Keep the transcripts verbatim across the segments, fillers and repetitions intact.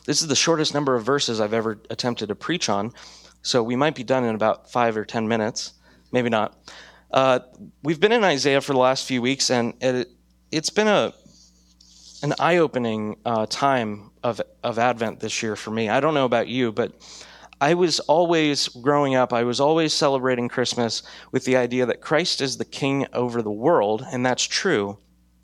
This is the shortest number of verses I've ever attempted to preach on, so we might be done in about five or ten minutes, maybe not. Uh, we've been in Isaiah for the last few weeks, and it, it's been a an eye-opening uh, time of of Advent this year for me. I don't know about you, but I was always, growing up, I was always celebrating Christmas with the idea that Christ is the king over the world, and that's true.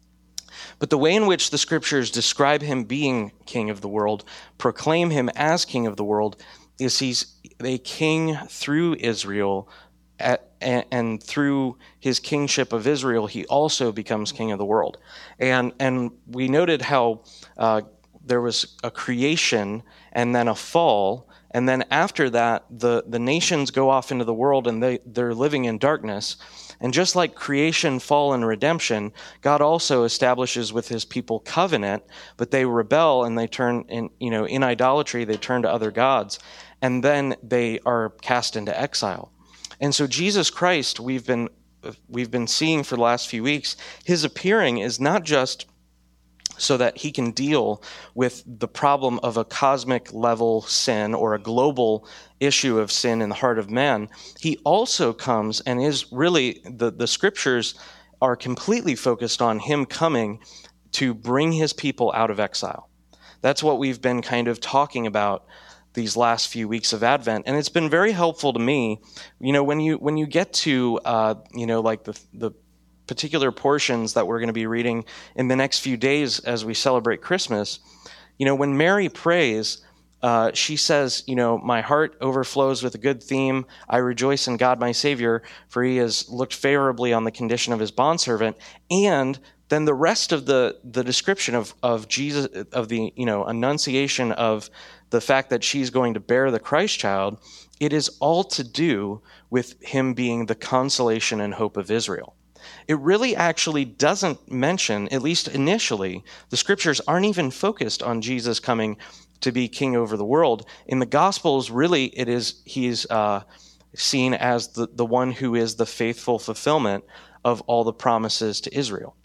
But the way in which the scriptures describe him being king of the world, proclaim him as king of the world, is he's a king through Israel, at, and, and through his kingship of Israel, he also becomes king of the world. And and we noted how uh, there was a creation and then a fall, and then after that, the, the nations go off into the world and they, they're living in darkness. And just like creation, fall, and redemption, God also establishes with his people covenant, but they rebel and they turn in, you know, in idolatry, they turn to other gods, and then they are cast into exile. And so Jesus Christ, we've been we've been seeing for the last few weeks, his appearing is not just so that he can deal with the problem of a cosmic level sin or a global issue of sin in the heart of man. He also comes and is really, the, the scriptures are completely focused on him coming to bring his people out of exile. That's what we've been kind of talking about these last few weeks of Advent, and it's been very helpful to me. You know, when you when you get to uh, you know, like the the particular portions that we're going to be reading in the next few days as we celebrate Christmas, you know, when Mary prays, uh, she says, you know, my heart overflows with a good theme. I rejoice in God, my Savior, for he has looked favorably on the condition of his bondservant. And then the rest of the, the description of, of Jesus, of the, you know, annunciation of the fact that she's going to bear the Christ child, it is all to do with him being the consolation and hope of Israel. It really actually doesn't mention, at least initially, the scriptures aren't even focused on Jesus coming to be king over the world. In the Gospels, really, it is he's uh, seen as the, the one who is the faithful fulfillment of all the promises to Israel.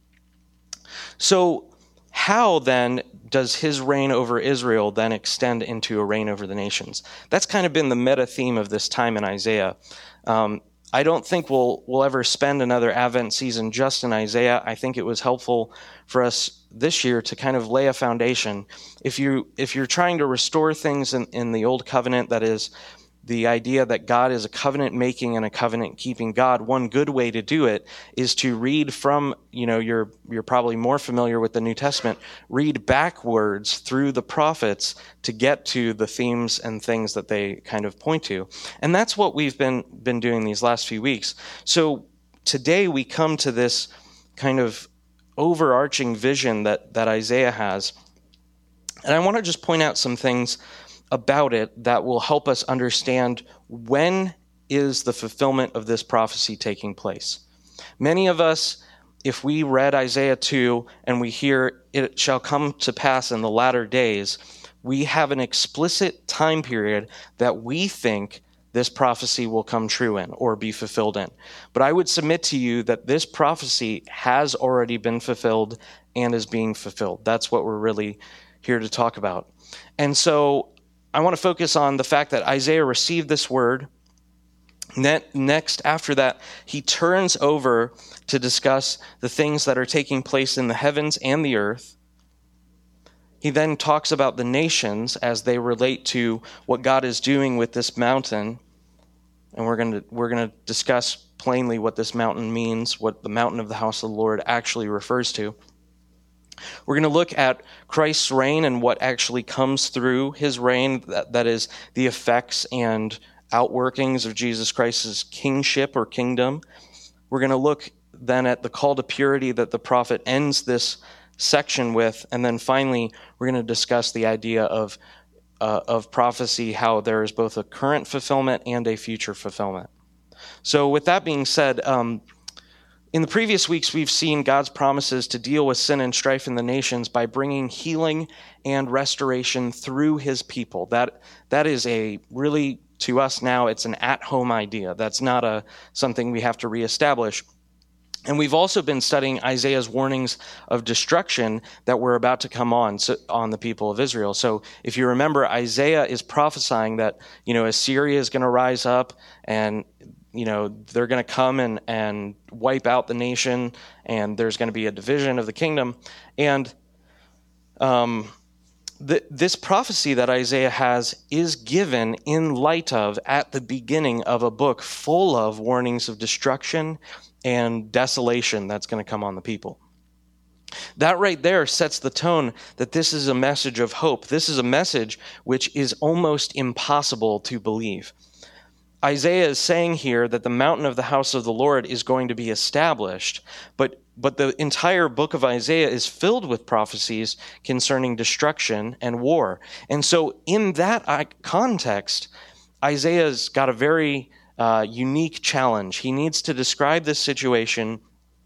So how then does his reign over Israel then extend into a reign over the nations? That's kind of been the meta theme of this time in Isaiah. Um, I don't think we'll we'll ever spend another Advent season just in Isaiah. I think it was helpful for us this year to kind of lay a foundation. If you if you're trying to restore things in, in the Old Covenant, that is the idea that God is a covenant-making and a covenant-keeping God, one good way to do it is to read from, you know, you're you're probably more familiar with the New Testament, read backwards through the prophets to get to the themes and things that they kind of point to. And that's what we've been been doing these last few weeks. So today we come to this kind of overarching vision that, that Isaiah has. And I want to just point out some things about it that will help us understand when is the fulfillment of this prophecy taking place. Many of us, if we read Isaiah two and we hear it shall come to pass in the latter days, we have an explicit time period that we think this prophecy will come true in or be fulfilled in. But I would submit to you that this prophecy has already been fulfilled and is being fulfilled. That's what we're really here to talk about. And so I want to focus on the fact that Isaiah received this word. Next, after that, he turns over to discuss the things that are taking place in the heavens and the earth. He then talks about the nations as they relate to what God is doing with this mountain. And we're going to we're going to discuss plainly what this mountain means, what the mountain of the house of the Lord actually refers to. We're going to look at Christ's reign and what actually comes through his reign, that, that is the effects and outworkings of Jesus Christ's kingship or kingdom. We're going to look then at the call to purity that the prophet ends this section with, and then finally we're going to discuss the idea of uh, of prophecy, how there is both a current fulfillment and a future fulfillment. So with that being said, um, in the previous weeks, we've seen God's promises to deal with sin and strife in the nations by bringing healing and restoration through his people. That that is a really, to us now, it's an at-home idea. That's not a something we have to reestablish. And we've also been studying Isaiah's warnings of destruction that were about to come on so, on the people of Israel. So if you remember, Isaiah is prophesying that, you know, Assyria is going to rise up and, you know, they're going to come and, and wipe out the nation, and there's going to be a division of the kingdom. And um, the, this prophecy that Isaiah has is given in light of, at the beginning of a book full of warnings of destruction and desolation that's going to come on the people. That right there sets the tone that this is a message of hope. This is a message which is almost impossible to believe. Isaiah is saying here that the mountain of the house of the Lord is going to be established, but but the entire book of Isaiah is filled with prophecies concerning destruction and war. And so in that context, Isaiah's got a very uh, unique challenge. He needs to describe this situation,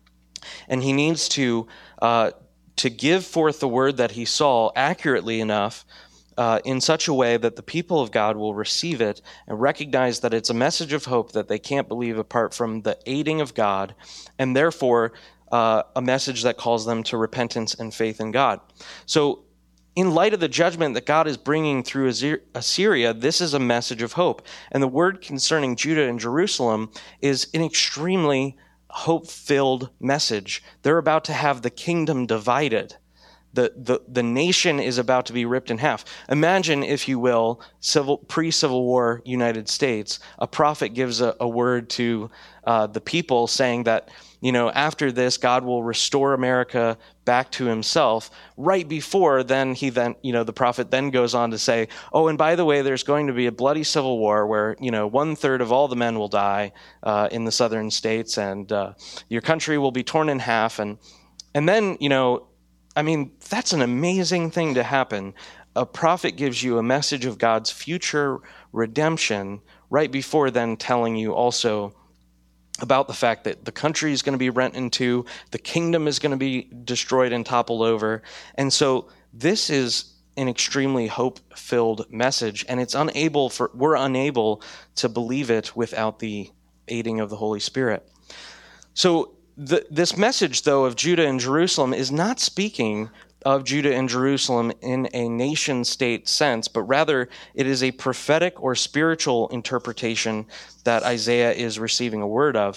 and he needs to uh, to give forth the word that he saw accurately enough, Uh, in such a way that the people of God will receive it and recognize that it's a message of hope that they can't believe apart from the aiding of God, and therefore uh, a message that calls them to repentance and faith in God. So in light of the judgment that God is bringing through Assyria, this is a message of hope. And the word concerning Judah and Jerusalem is an extremely hope-filled message. They're about to have the kingdom divided. The, the the nation is about to be ripped in half. Imagine, if you will, civil pre-Civil War United States. A prophet gives a, a word to uh, the people saying that, you know, after this, God will restore America back to himself. Right before then, he then, you know, the prophet then goes on to say, oh, and by the way, there's going to be a bloody civil war where, you know, one third of all the men will die uh, in the southern states, and uh, your country will be torn in half. And and then, you know, I mean, that's an amazing thing to happen. A prophet gives you a message of God's future redemption right before then telling you also about the fact that the country is going to be rent in two, the kingdom is going to be destroyed and toppled over. And so this is an extremely hope-filled message, and it's unable for we're unable to believe it without the aiding of the Holy Spirit. So The, this message, though, of Judah and Jerusalem is not speaking of Judah and Jerusalem in a nation-state sense, but rather it is a prophetic or spiritual interpretation that Isaiah is receiving a word of.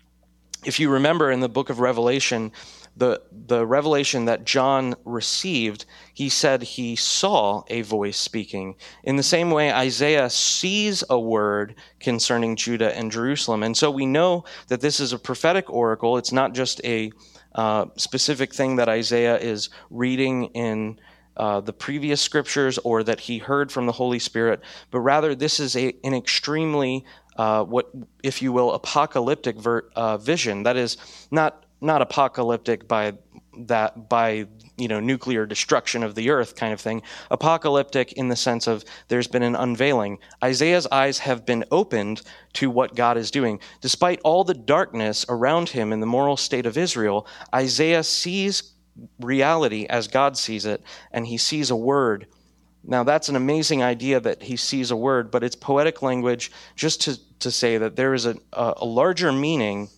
If you remember in the book of Revelation, the, the revelation that John received, he said he saw a voice speaking. In the same way, Isaiah sees a word concerning Judah and Jerusalem. And so we know that this is a prophetic oracle. It's not just a uh, specific thing that Isaiah is reading in uh, the previous scriptures or that he heard from the Holy Spirit, but rather this is a, an extremely, uh, what, if you will, apocalyptic ver- uh, vision. That is not Not apocalyptic by that by you know nuclear destruction of the earth kind of thing. Apocalyptic in the sense of there's been an unveiling. Isaiah's eyes have been opened to what God is doing. Despite all the darkness around him in the moral state of Israel, Isaiah sees reality as God sees it, and he sees a word. Now that's an amazing idea that he sees a word, but it's poetic language just to, to say that there is a, a larger meaning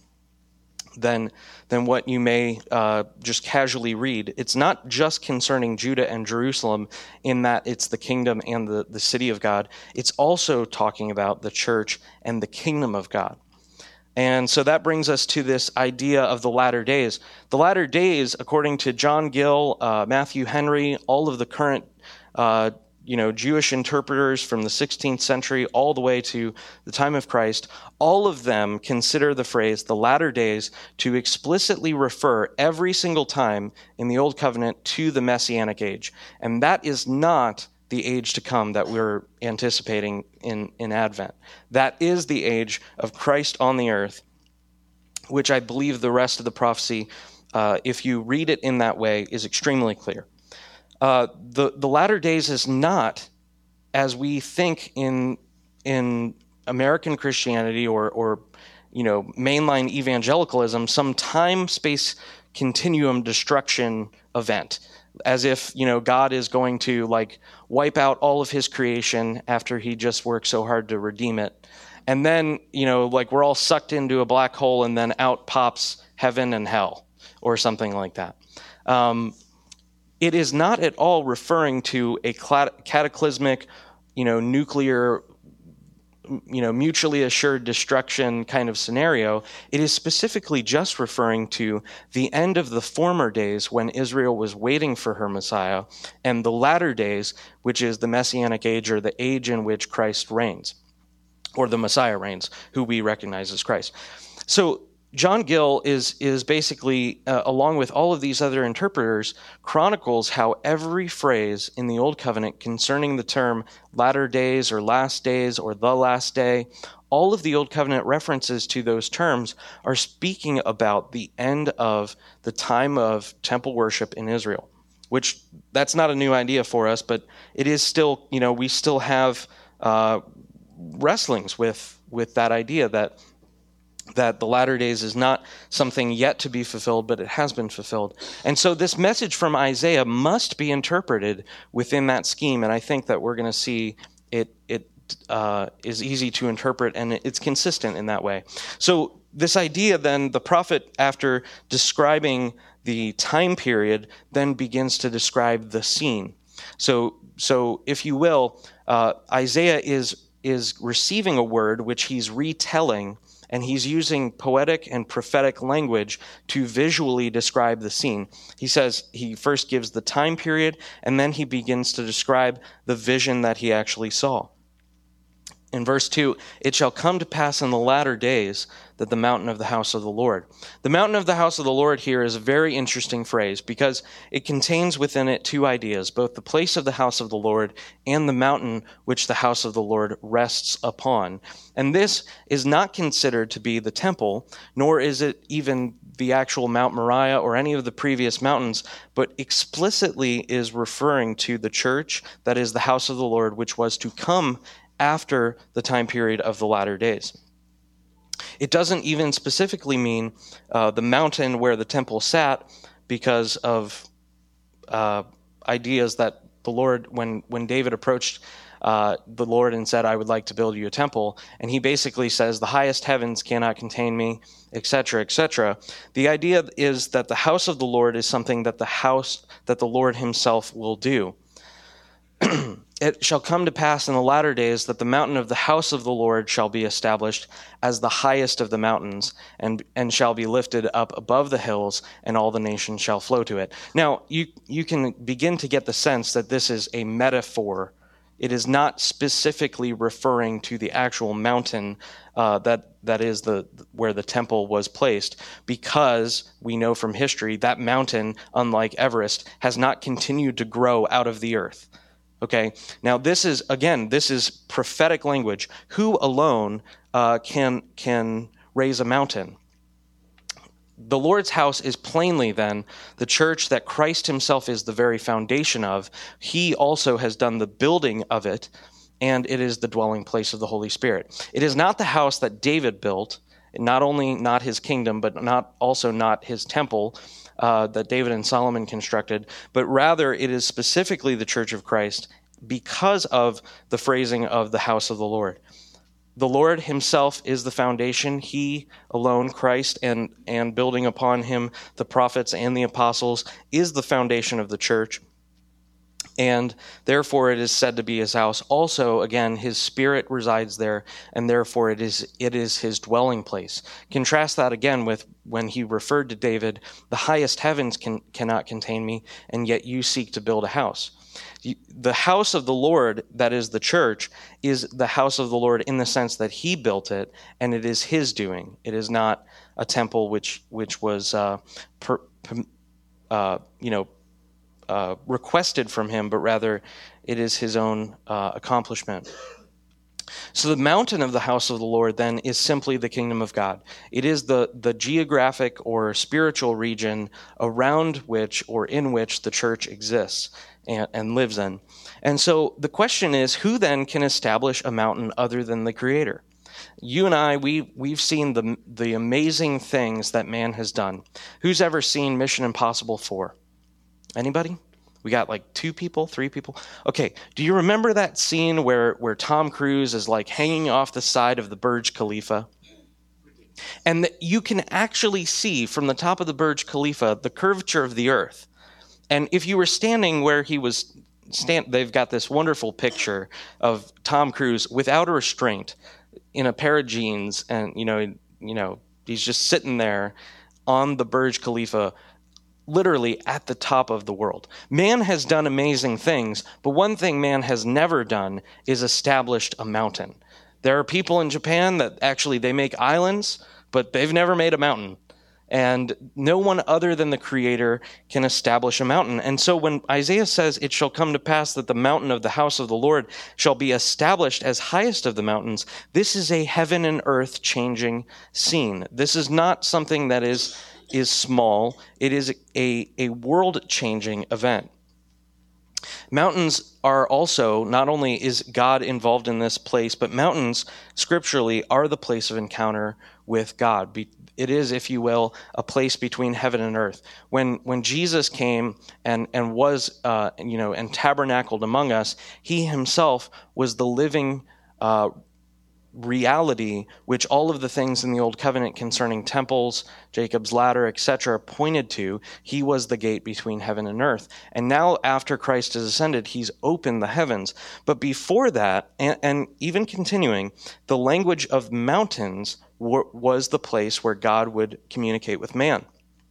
than than what you may uh, just casually read. It's not just concerning Judah and Jerusalem in that it's the kingdom and the, the city of God. It's also talking about the church and the kingdom of God. And so that brings us to this idea of the latter days. The latter days, according to John Gill, uh, Matthew Henry, all of the current uh, you know, Jewish interpreters from the sixteenth century all the way to the time of Christ, all of them consider the phrase the latter days to explicitly refer every single time in the Old Covenant to the Messianic age. And that is not the age to come that we're anticipating in, in Advent. That is the age of Christ on the earth, which I believe the rest of the prophecy, uh, if you read it in that way, is extremely clear. Uh, the, the latter days is not, as we think in in American Christianity or, or you know, mainline evangelicalism, some time-space continuum destruction event, as if, you know, God is going to, like, wipe out all of his creation after he just worked so hard to redeem it. And then, you know, like, we're all sucked into a black hole, and then out pops heaven and hell or something like that. Um, it is not at all referring to a cataclysmic, you know, nuclear, you know, mutually assured destruction kind of scenario. It is specifically just referring to the end of the former days when Israel was waiting for her Messiah, and the latter days, which is the Messianic age, or the age in which Christ reigns, or the Messiah reigns, who we recognize as Christ. So John Gill is is basically, uh, along with all of these other interpreters, chronicles how every phrase in the Old Covenant concerning the term latter days or last days or the last day, all of the Old Covenant references to those terms are speaking about the end of the time of temple worship in Israel, which that's not a new idea for us, but it is still, you know, we still have uh, wrestlings with with that idea that that the latter days is not something yet to be fulfilled, but it has been fulfilled. And so this message from Isaiah must be interpreted within that scheme, and I think that we're going to see it it uh, is easy to interpret, and it's consistent in that way. So this idea then, the prophet, after describing the time period, then begins to describe the scene. So, so if you will, uh, Isaiah is is receiving a word which he's retelling, and he's using poetic and prophetic language to visually describe the scene. He says he first gives the time period, and then he begins to describe the vision that he actually saw. In verse two, it shall come to pass in the latter days that the mountain of the house of the Lord. The mountain of the house of the Lord here is a very interesting phrase because it contains within it two ideas, both the place of the house of the Lord and the mountain which the house of the Lord rests upon. And this is not considered to be the temple, nor is it even the actual Mount Moriah or any of the previous mountains, but explicitly is referring to the church that is the house of the Lord, which was to come after the time period of the latter days. It doesn't even specifically mean uh, the mountain where the temple sat, because of uh, ideas that the Lord, when, when David approached uh, the Lord and said, I would like to build you a temple, and he basically says, the highest heavens cannot contain me, et cetera, et cetera. The idea is that the house of the Lord is something that the house, that the Lord himself will do. It shall come to pass in the latter days that the mountain of the house of the Lord shall be established as the highest of the mountains, and and shall be lifted up above the hills, and all the nations shall flow to it. Now, you you can begin to get the sense that this is a metaphor. It is not specifically referring to the actual mountain uh, that that is the where the temple was placed, because we know from history that mountain, unlike Everest, has not continued to grow out of the earth. Okay, now this is, again, this is prophetic language. Who alone uh, can can raise a mountain? The Lord's house is plainly then the church that Christ himself is the very foundation of. He also has done the building of it, and it is the dwelling place of the Holy Spirit. It is not the house that David built, not only not his kingdom, but not also not his temple, Uh, that David and Solomon constructed, but rather it is specifically the church of Christ because of the phrasing of the house of the Lord. The Lord himself is the foundation. He alone, Christ, and, and building upon him the prophets and the apostles, is the foundation of the church. And therefore it is said to be his house. Also, again, his spirit resides there, and therefore it is it is his dwelling place. Contrast that again with when he referred to David, the highest heavens can, cannot contain me, and yet you seek to build a house. The house of the Lord, that is the church, is the house of the Lord in the sense that he built it, and it is his doing. It is not a temple which which was, uh, per, per, uh, you know, Uh, requested from him, but rather it is his own uh, accomplishment. So the mountain of the house of the Lord then is simply the kingdom of God. It is the, the geographic or spiritual region around which or in which the church exists and, and lives in. And so the question is, who then can establish a mountain other than the Creator? You and I, we, we've seen the, the amazing things that man has done. Who's ever seen Mission Impossible four? Anybody? We got like two people, three people. Okay, do you remember that scene where, where Tom Cruise is like hanging off the side of the Burj Khalifa? And that you can actually see from the top of the Burj Khalifa the curvature of the earth. And if you were standing where he was stand, they've got this wonderful picture of Tom Cruise without a restraint in a pair of jeans, and you know, you know, he's just sitting there on the Burj Khalifa, literally at the top of the world. Man has done amazing things, but one thing man has never done is established a mountain. There are people in Japan that actually they make islands, but they've never made a mountain. And no one other than the Creator can establish a mountain. And so when Isaiah says, "It shall come to pass that the mountain of the house of the Lord shall be established as highest of the mountains," this is a heaven and earth changing scene. This is not something that is, is small. It is a, a world changing event. Mountains are also, not only is God involved in this place, but mountains scripturally are the place of encounter with God. It is, if you will, a place between heaven and earth. When when Jesus came and and was uh, you know and tabernacled among us, he himself was the living uh, reality, which all of the things in the Old Covenant concerning temples, Jacob's ladder, et cetera, pointed to. He was the gate between heaven and earth. And now, after Christ has ascended, he's opened the heavens. But before that, and, and even continuing, the language of mountains w- was the place where God would communicate with man.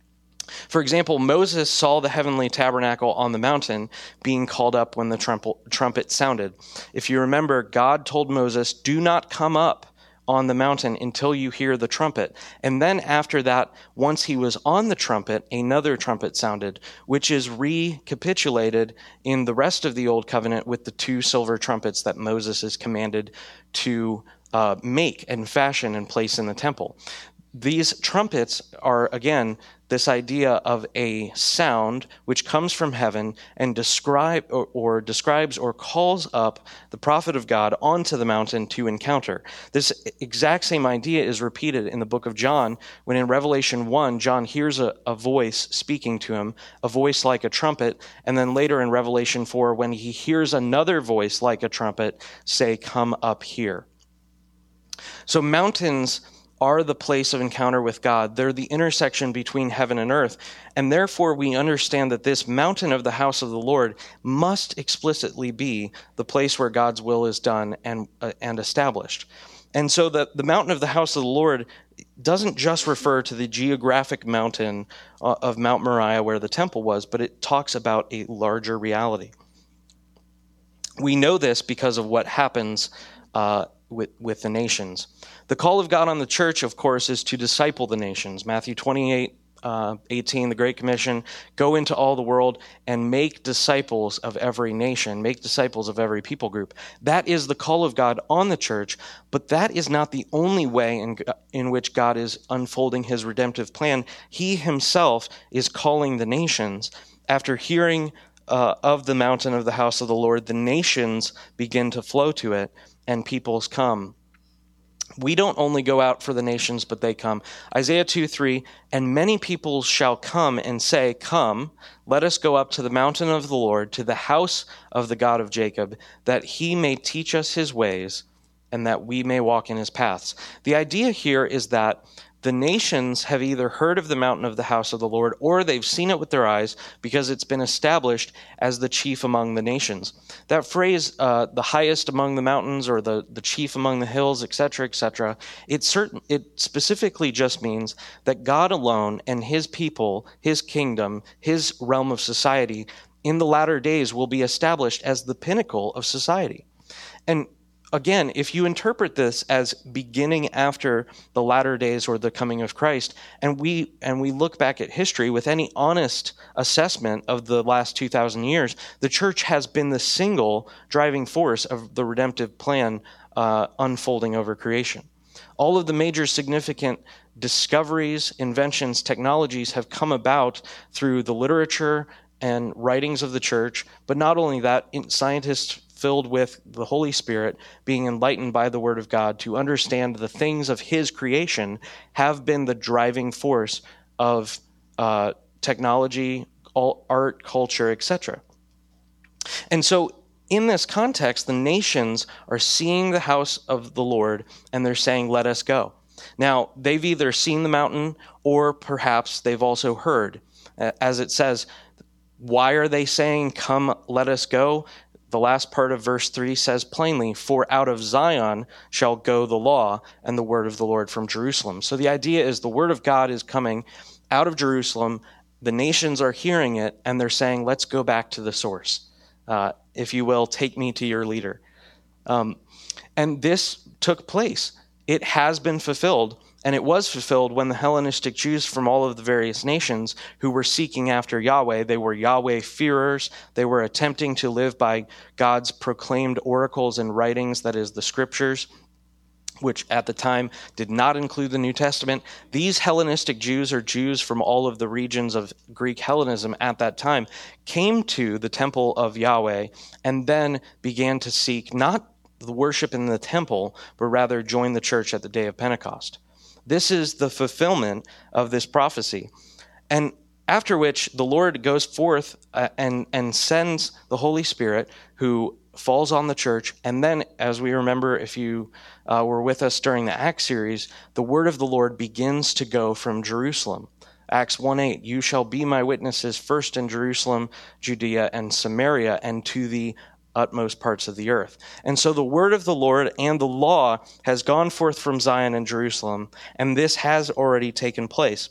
For example, Moses saw the heavenly tabernacle on the mountain being called up when the trumpet sounded. If you remember, God told Moses, "Do not come up on the mountain until you hear the trumpet." And then after that, once he was on the trumpet, another trumpet sounded, which is recapitulated in the rest of the Old Covenant with the two silver trumpets that Moses is commanded to uh, make and fashion and place in the temple. These trumpets are, again, this idea of a sound which comes from heaven and describe or, or describes or calls up the prophet of God onto the mountain to encounter. This exact same idea is repeated in the book of John, when in Revelation one, John hears a, a voice speaking to him, a voice like a trumpet, and then later in Revelation four, when he hears another voice like a trumpet say, "Come up here." So mountains are the place of encounter with God. They're the intersection between heaven and earth. And therefore, we understand that this mountain of the house of the Lord must explicitly be the place where God's will is done and uh, and established. And so the, the mountain of the house of the Lord doesn't just refer to the geographic mountain uh, of Mount Moriah where the temple was, but it talks about a larger reality. We know this because of what happens uh, with, with the nations. The call of God on the church, of course, is to disciple the nations. Matthew twenty-eight, uh, eighteen, the Great Commission, go into all the world and make disciples of every nation, make disciples of every people group. That is the call of God on the church, but that is not the only way in, in which God is unfolding his redemptive plan. He himself is calling the nations. After hearing uh, of the mountain of the house of the Lord, the nations begin to flow to it, and peoples come. We don't only go out for the nations, but they come. Isaiah two three, "And many people shall come and say, 'Come, let us go up to the mountain of the Lord, to the house of the God of Jacob, that he may teach us his ways, and that we may walk in his paths.'" The idea here is that the nations have either heard of the mountain of the house of the Lord, or they've seen it with their eyes because it's been established as the chief among the nations. That phrase, uh, the highest among the mountains, or the, the chief among the hills, et cetera, et cetera, it, certain, it specifically just means that God alone and his people, his kingdom, his realm of society, in the latter days will be established as the pinnacle of society. And again, if you interpret this as beginning after the latter days or the coming of Christ, and we and we look back at history with any honest assessment of the last two thousand years, the church has been the single driving force of the redemptive plan uh, unfolding over creation. All of the major significant discoveries, inventions, technologies have come about through the literature and writings of the church, but not only that, scientists filled with the Holy Spirit, being enlightened by the Word of God to understand the things of his creation, have been the driving force of uh, technology, art, culture, et cetera. And so in this context, the nations are seeing the house of the Lord, and they're saying, "Let us go." Now, they've either seen the mountain or perhaps they've also heard. As it says, why are they saying, "Come, let us go"? The last part of verse three says plainly, "For out of Zion shall go the law and the word of the Lord from Jerusalem." So the idea is the word of God is coming out of Jerusalem. The nations are hearing it, and they're saying, let's go back to the source. Uh, if you will, take me to your leader. Um, and this took place. It has been fulfilled, and it was fulfilled when the Hellenistic Jews from all of the various nations who were seeking after Yahweh, they were Yahweh-fearers, they were attempting to live by God's proclaimed oracles and writings, that is, the scriptures, which at the time did not include the New Testament. These Hellenistic Jews, or Jews from all of the regions of Greek Hellenism at that time, came to the temple of Yahweh and then began to seek not the worship in the temple, but rather join the church at the day of Pentecost. This is the fulfillment of this prophecy. And after which the Lord goes forth uh, and, and sends the Holy Spirit, who falls on the church. And then, as we remember, if you uh, were with us during the Acts series, the word of the Lord begins to go from Jerusalem. Acts one eight, "You shall be my witnesses first in Jerusalem, Judea, and Samaria, and to the utmost parts of the earth." And so the word of the Lord and the law has gone forth from Zion and Jerusalem, and this has already taken place.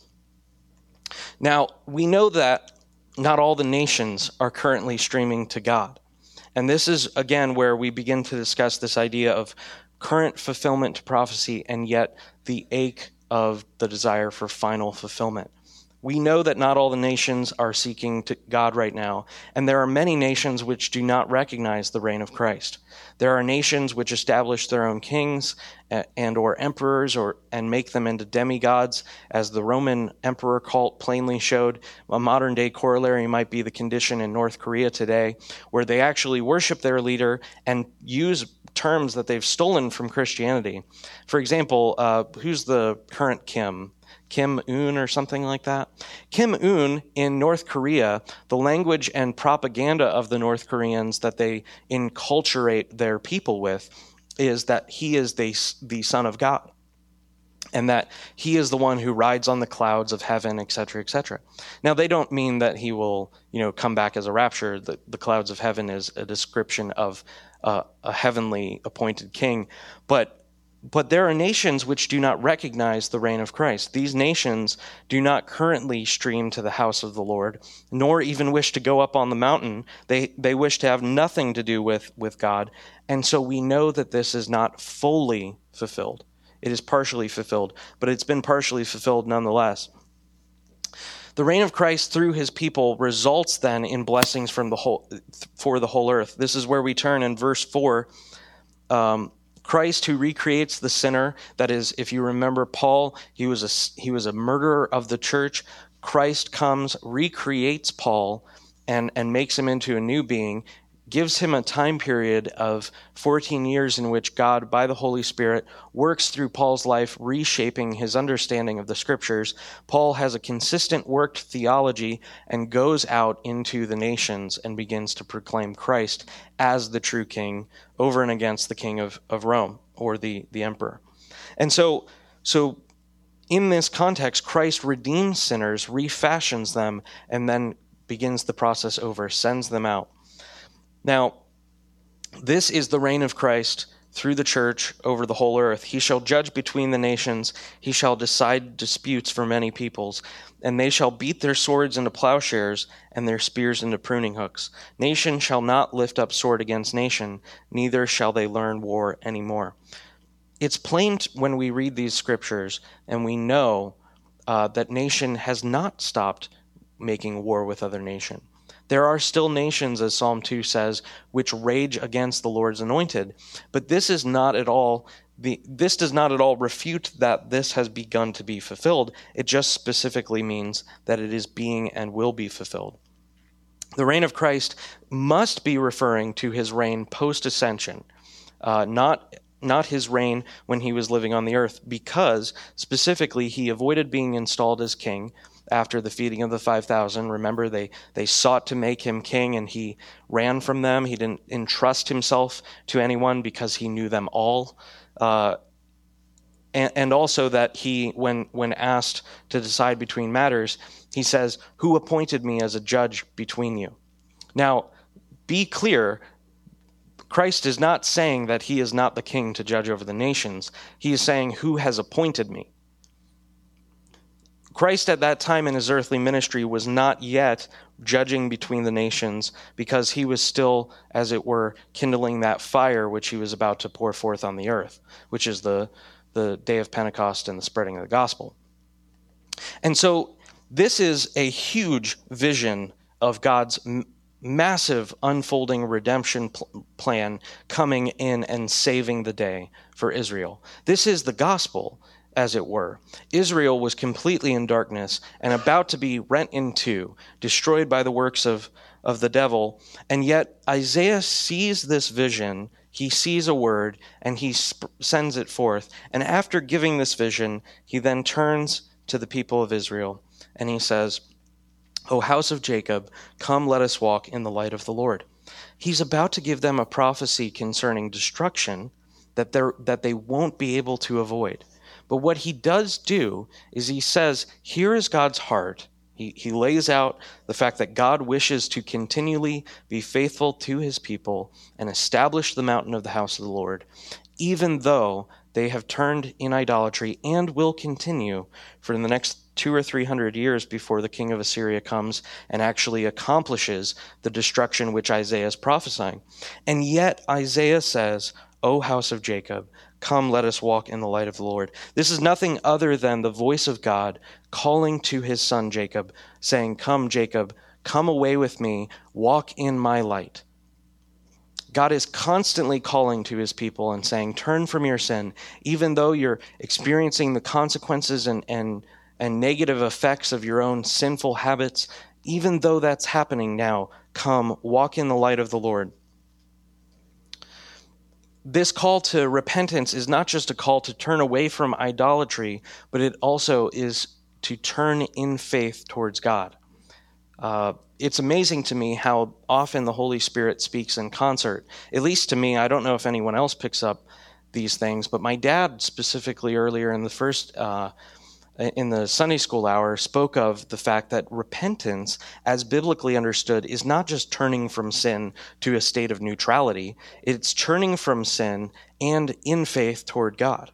Now, we know that not all the nations are currently streaming to God. And this is, again, where we begin to discuss this idea of current fulfillment to prophecy and yet the ache of the desire for final fulfillment. We know that not all the nations are seeking to God right now, and there are many nations which do not recognize the reign of Christ. There are nations which establish their own kings and or emperors or and make them into demigods, as the Roman emperor cult plainly showed. A modern-day corollary might be the condition in North Korea today, where they actually worship their leader and use terms that they've stolen from Christianity. For example, uh, who's the current Kim? Kim Un or something like that. Kim Un in North Korea, the language and propaganda of the North Koreans that they enculturate their people with is that he is the, the Son of God, and that he is the one who rides on the clouds of heaven, et cetera, et cetera. Now, they don't mean that he will, you know, come back as a rapture. The, the clouds of heaven is a description of uh, a heavenly appointed king, but But there are nations which do not recognize the reign of Christ. These nations do not currently stream to the house of the Lord, nor even wish to go up on the mountain. They they wish to have nothing to do with, with God. And so we know that this is not fully fulfilled. It is partially fulfilled, but it's been partially fulfilled nonetheless. The reign of Christ through his people results then in blessings from the whole for the whole earth. This is where we turn in verse four. Um, Christ, who recreates the sinner, that is, if you remember Paul, he was a, he was a murderer of the church. Christ comes, recreates Paul, and, and makes him into a new being, gives him a time period of fourteen years in which God, by the Holy Spirit, works through Paul's life, reshaping his understanding of the Scriptures. Paul has a consistent worked theology and goes out into the nations and begins to proclaim Christ as the true king over and against the king of, of Rome, or the, the emperor. And so, so in this context, Christ redeems sinners, refashions them, and then begins the process over, sends them out. Now, this is the reign of Christ through the church over the whole earth. He shall judge between the nations. He shall decide disputes for many peoples. And they shall beat their swords into plowshares and their spears into pruning hooks. Nation shall not lift up sword against nation, neither shall they learn war anymore. It's plain when we read these scriptures and we know uh, that nation has not stopped making war with other nation. There are still nations, as Psalm two says, which rage against the Lord's anointed. But this is not at all the this does not at all refute that this has begun to be fulfilled. It just specifically means that it is being and will be fulfilled. The reign of Christ must be referring to his reign post-ascension, uh, not not his reign when he was living on the earth, because specifically he avoided being installed as king after the feeding of the five thousand. Remember, they, they sought to make him king, and he ran from them. He didn't entrust himself to anyone because he knew them all. Uh, And, and also that he, when, when asked to decide between matters, he says, "Who appointed me as a judge between you?" Now, be clear, Christ is not saying that he is not the king to judge over the nations. He is saying, "Who has appointed me?" Christ at that time in his earthly ministry was not yet judging between the nations, because he was still, as it were, kindling that fire which he was about to pour forth on the earth, which is the, the day of Pentecost and the spreading of the gospel. And so this is a huge vision of God's m- massive unfolding redemption pl- plan coming in and saving the day for Israel. This is the gospel, as it were. Israel was completely in darkness and about to be rent in two, destroyed by the works of, of the devil. And yet Isaiah sees this vision, he sees a word, and he sp- sends it forth. And after giving this vision, he then turns to the people of Israel, and he says, "O house of Jacob, come, let us walk in the light of the Lord." He's about to give them a prophecy concerning destruction that they're, that they won't be able to avoid. But what he does do is he says, here is God's heart. He, he lays out the fact that God wishes to continually be faithful to his people and establish the mountain of the house of the Lord, even though they have turned in idolatry and will continue for the next two or three hundred years before the king of Assyria comes and actually accomplishes the destruction which Isaiah is prophesying. And yet Isaiah says, "O house of Jacob, come, let us walk in the light of the Lord." This is nothing other than the voice of God calling to his son Jacob, saying, "Come, Jacob, come away with me, walk in my light." God is constantly calling to his people and saying, turn from your sin, even though you're experiencing the consequences and, and, and negative effects of your own sinful habits. Even though that's happening now, come, walk in the light of the Lord. This call to repentance is not just a call to turn away from idolatry, but it also is to turn in faith towards God. Uh, it's amazing to me how often the Holy Spirit speaks in concert. At least to me, I don't know if anyone else picks up these things, but my dad specifically earlier in the first, uh, in the Sunday school hour, spoke of the fact that repentance, as biblically understood, is not just turning from sin to a state of neutrality. It's turning from sin and in faith toward God.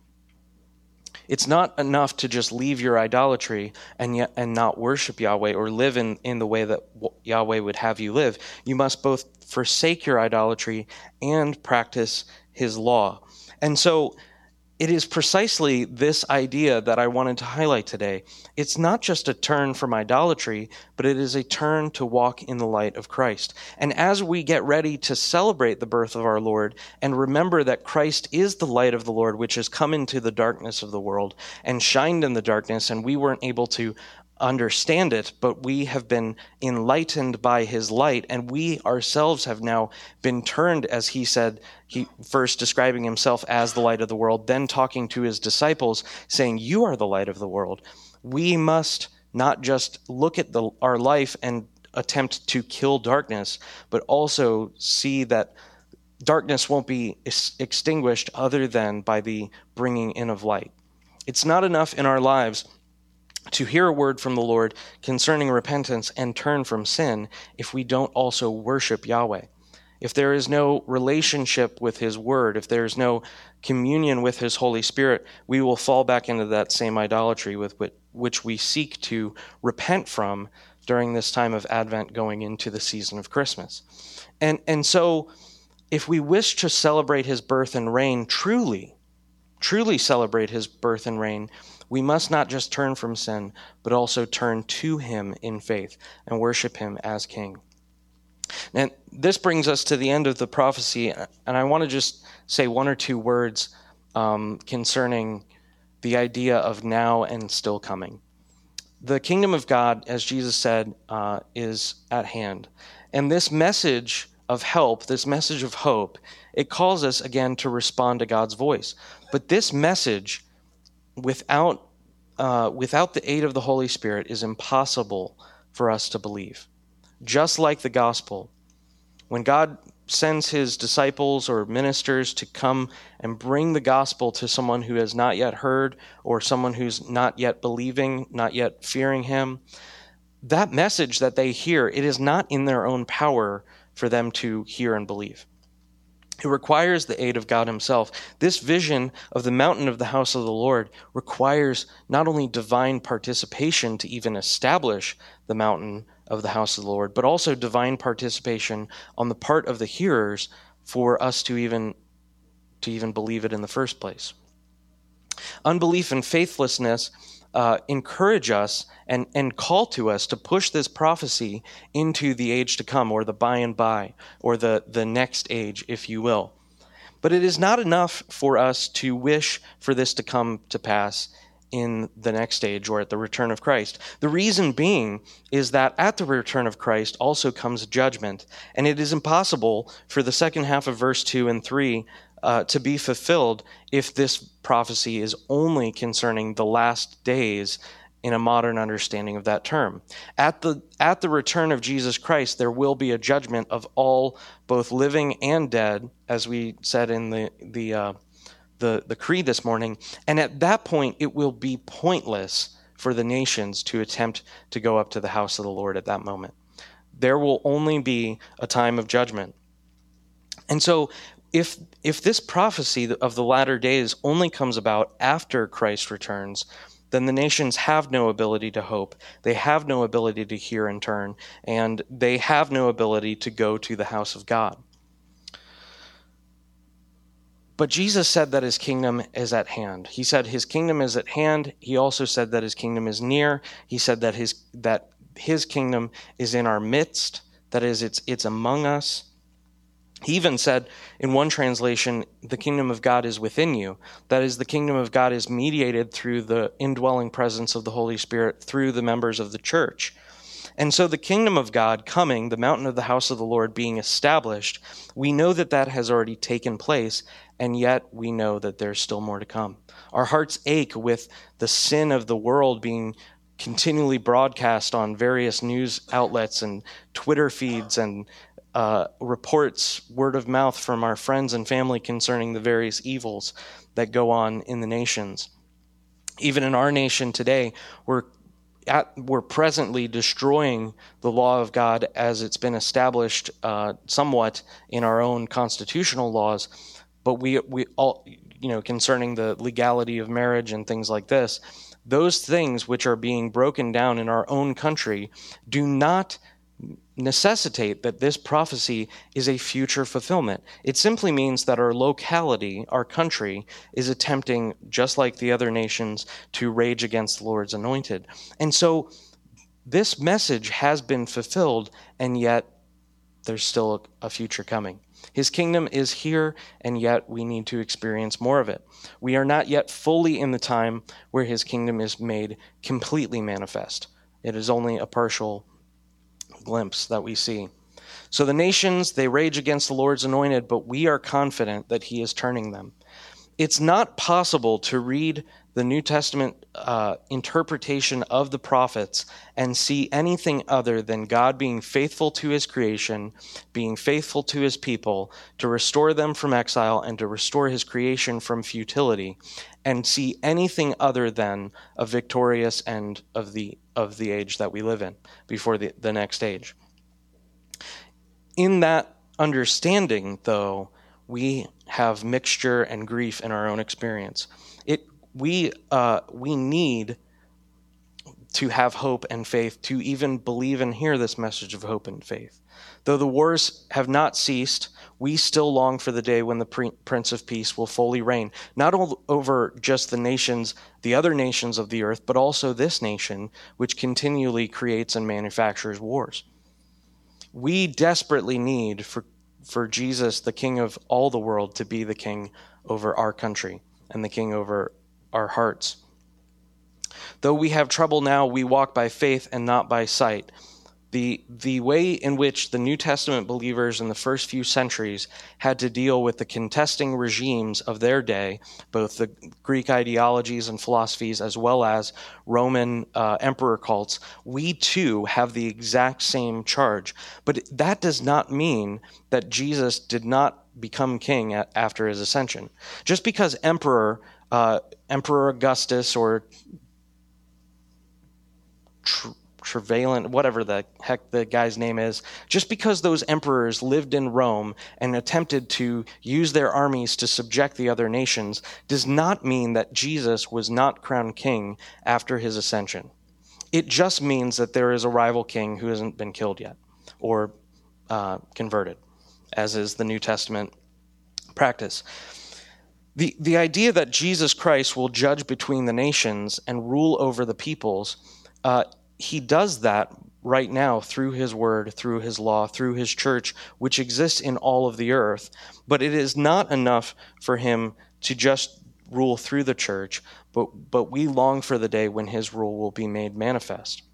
It's not enough to just leave your idolatry and yet and not worship Yahweh or live in, in the way that Yahweh would have you live. You must both forsake your idolatry and practice his law. And so it is precisely this idea that I wanted to highlight today. It's not just a turn from idolatry, but it is a turn to walk in the light of Christ. And as we get ready to celebrate the birth of our Lord and remember that Christ is the light of the Lord, which has come into the darkness of the world and shined in the darkness, and we weren't able to understand it, but we have been enlightened by his light, and we ourselves have now been turned, as he said, he first describing himself as the light of the world, then talking to his disciples, saying, you are the light of the world. We must not just look at the, our life and attempt to kill darkness, but also see that darkness won't be ex- extinguished other than by the bringing in of light. It's not enough in our lives to hear a word from the Lord concerning repentance and turn from sin if we don't also worship Yahweh. If there is no relationship with his word, if there is no communion with his Holy Spirit, we will fall back into that same idolatry with which we seek to repent from during this time of Advent going into the season of Christmas. And, and so if we wish to celebrate his birth and reign truly, truly celebrate his birth and reign, we must not just turn from sin, but also turn to him in faith and worship him as king. And this brings us to the end of the prophecy, and I want to just say one or two words um, concerning the idea of now and still coming. The kingdom of God, as Jesus said, uh, is at hand. And this message of help, this message of hope, it calls us again to respond to God's voice. But this message, without uh, without the aid of the Holy Spirit, is impossible for us to believe. Just like the gospel, when God sends his disciples or ministers to come and bring the gospel to someone who has not yet heard, or someone who's not yet believing, not yet fearing him, that message that they hear, it is not in their own power for them to hear and believe. It requires the aid of God himself. This vision of the mountain of the house of the Lord requires not only divine participation to even establish the mountain of the house of the Lord, but also divine participation on the part of the hearers for us to even, to even believe it in the first place. Unbelief and faithlessness uh, encourage us and, and call to us to push this prophecy into the age to come, or the by and by, or the, the next age, if you will. But it is not enough for us to wish for this to come to pass in the next age or at the return of Christ. The reason being is that at the return of Christ also comes judgment, and it is impossible for the second half of verse two and three uh, to be fulfilled if this prophecy is only concerning the last days in a modern understanding of that term. At the at the return of Jesus Christ, there will be a judgment of all, both living and dead, as we said in the the uh, the, the creed this morning. And at that point, it will be pointless for the nations to attempt to go up to the house of the Lord at that moment. There will only be a time of judgment. And so, if if this prophecy of the latter days only comes about after Christ returns, then the nations have no ability to hope. They have no ability to hear and turn, and they have no ability to go to the house of God. But Jesus said that his kingdom is at hand. He said his kingdom is at hand. He also said that his kingdom is near. He said that his that his kingdom is in our midst. That is, it's it's among us. He even said in one translation, the kingdom of God is within you. That is, the kingdom of God is mediated through the indwelling presence of the Holy Spirit through the members of the church. And so the kingdom of God coming, the mountain of the house of the Lord being established, we know that that has already taken place, and yet we know that there's still more to come. Our hearts ache with the sin of the world being continually broadcast on various news outlets and Twitter feeds and Uh, reports, word of mouth from our friends and family concerning the various evils that go on in the nations. Even in our nation today, we're at, we're presently destroying the law of God as it's been established uh, somewhat in our own constitutional laws. But we we all, you know, concerning the legality of marriage and things like this, those things which are being broken down in our own country do not necessitate that this prophecy is a future fulfillment. It simply means that our locality, our country, is attempting, just like the other nations, to rage against the Lord's anointed. And so this message has been fulfilled, and yet there's still a future coming. His kingdom is here, and yet we need to experience more of it. We are not yet fully in the time where his kingdom is made completely manifest. It is only a partial glimpse that we see. So the nations, they rage against the Lord's anointed, but we are confident that he is turning them. It's not possible to read the New Testament uh, interpretation of the prophets and see anything other than God being faithful to his creation, being faithful to his people, to restore them from exile and to restore his creation from futility, and see anything other than a victorious end of the of the age that we live in before the, the next age. In that understanding, though, we have mixture and grief in our own experience. It we uh, we need to have hope and faith to even believe and hear this message of hope and faith. Though the wars have not ceased, we still long for the day when the pre- Prince of Peace will fully reign, not all over just the nations, the other nations of the earth, but also this nation, which continually creates and manufactures wars. We desperately need for, for Jesus, the King of all the world, to be the king over our country and the king over our hearts. Though we have trouble now, we walk by faith and not by sight. The, the way in which the New Testament believers in the first few centuries had to deal with the contesting regimes of their day, both the Greek ideologies and philosophies as well as Roman uh, emperor cults, we too have the exact same charge. But that does not mean that Jesus did not become king at, after his ascension. Just because emperor, uh, Emperor Augustus or tr- Trevelyan, whatever the heck the guy's name is, just because those emperors lived in Rome and attempted to use their armies to subject the other nations does not mean that Jesus was not crowned king after his ascension. It just means that there is a rival king who hasn't been killed yet or uh, converted, as is the New Testament practice. The, the idea that Jesus Christ will judge between the nations and rule over the peoples, uh, he does that right now through his word, through his law, through his church, which exists in all of the earth. But it is not enough for him to just rule through the church, but, but we long for the day when his rule will be made manifest.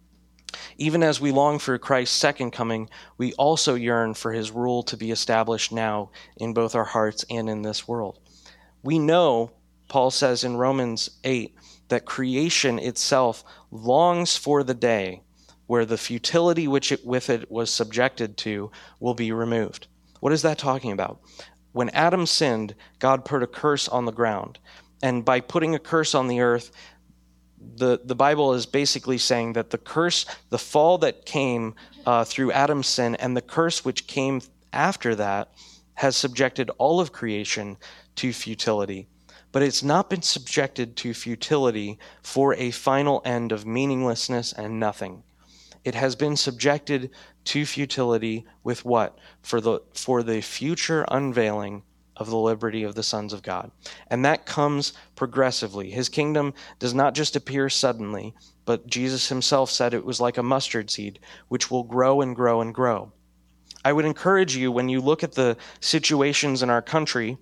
Even as we long for Christ's second coming, we also yearn for his rule to be established now in both our hearts and in this world. We know, Paul says in Romans eight, that creation itself longs for the day where the futility which it, with it was subjected to will be removed. What is that talking about? When Adam sinned, God put a curse on the ground. And by putting a curse on the earth, the, the Bible is basically saying that the curse, the fall that came uh, through Adam's sin and the curse which came after that has subjected all of creation to futility. But it's not been subjected to futility for a final end of meaninglessness and nothing. It has been subjected to futility with what? For the for the future unveiling of the liberty of the sons of God. And that comes progressively. His kingdom does not just appear suddenly, but Jesus himself said it was like a mustard seed, which will grow and grow and grow. I would encourage you, when you look at the situations in our country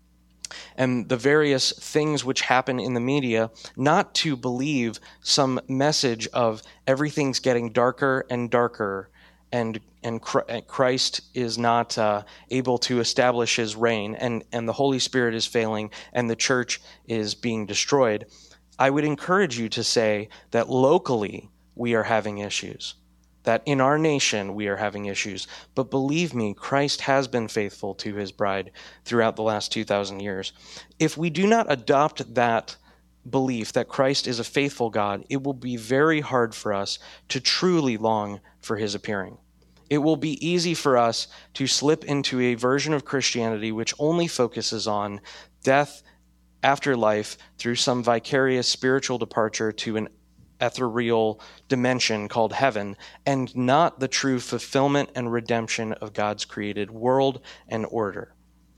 and the various things which happen in the media, not to believe some message of everything's getting darker and darker and and Christ is not uh, able to establish his reign and, and the Holy Spirit is failing and the church is being destroyed. I would encourage you to say that locally we are having issues, that in our nation we are having issues. But believe me, Christ has been faithful to his bride throughout the last two thousand years. If we do not adopt that belief that Christ is a faithful God, it will be very hard for us to truly long for his appearing. It will be easy for us to slip into a version of Christianity which only focuses on death, afterlife, through some vicarious spiritual departure to an ethereal dimension called heaven, and not the true fulfillment and redemption of God's created world and order.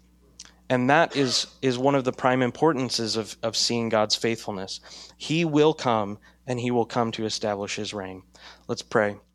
And that is, is one of the prime importances of, of seeing God's faithfulness. He will come, and he will come to establish his reign. Let's pray.